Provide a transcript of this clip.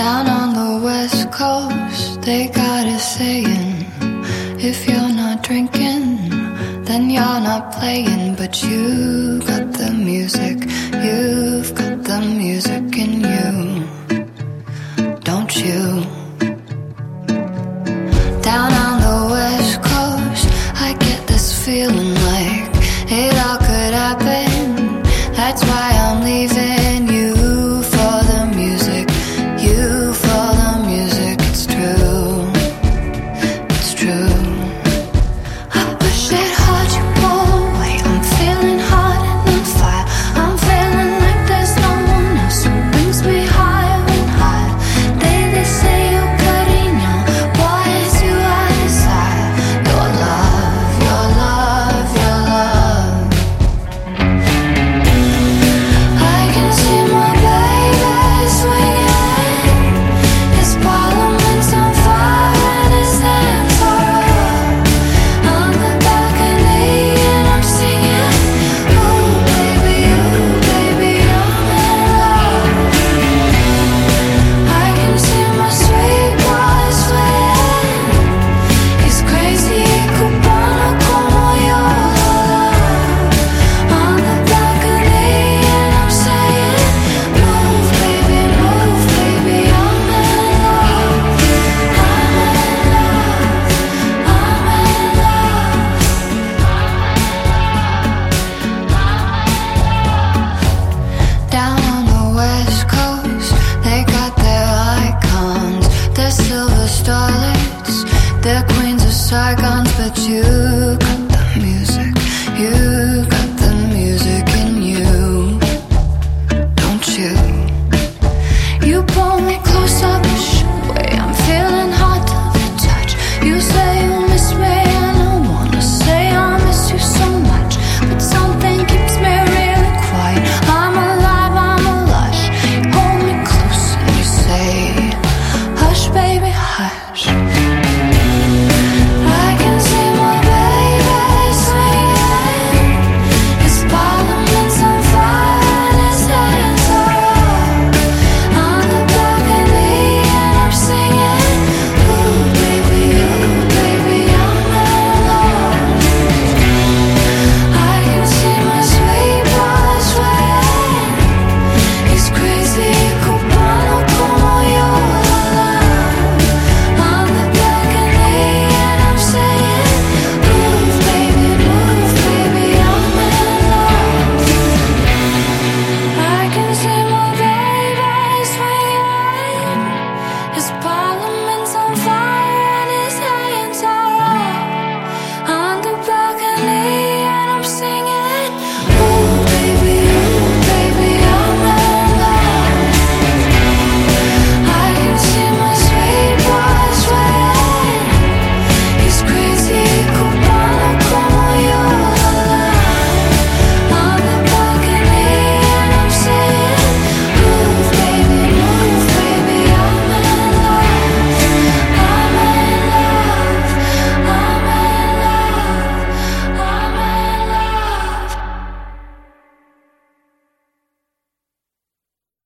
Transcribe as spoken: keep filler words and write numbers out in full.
Down on the west coast, they got a saying, if you're not drinking, then you're not playing. But you got the music, you've got the music in you, don't you? Down on the west coast, I get this feeling like it all could happen. That's why I'm leaving you for the music, you for the music. It's true, it's true. I wish it hurt you more. Wait, I'm feeling hot and on fire. I'm feeling like there's no one else who brings me higher and higher. They, they say you're cutting young. Why is you I desire? Your love, your love, your love. I can see my baby swinging. His parliament's on fire and his hands are up. On the balcony and I'm singing, ooh baby, ooh baby, I'm in love. I can see my sweet boy swaying. He's crazy, cubano como yo. On the balcony and I'm saying, move baby, move baby, I'm in love. I'm in love, I'm in love. Down on the west coast, they got their icons, their silver starlets, their queens of Saigons. But you